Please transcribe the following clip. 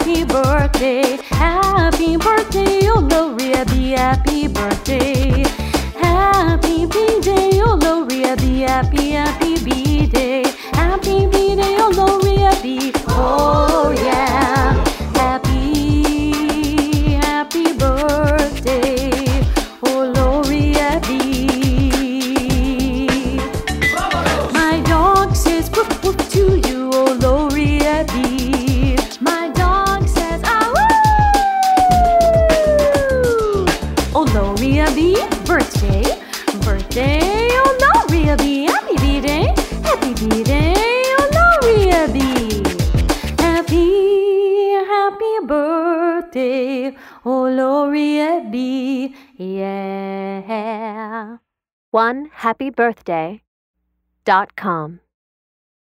happy birthday, oh Gloria be happy birthday. Happy B-Day, oh Gloria be happy B-Day. Happy B-Day, oh Gloria be, oh yeah. Happy birthday, oh Gloria be. My dog says woof woof to you, oh Gloria be. My dog says ah woo. Oh Gloria be, birthday, oh Gloria be, happy B-Day, oh Gloria be. Happy birthday, oh Gloria be, yeah. OneHappyBirthday.com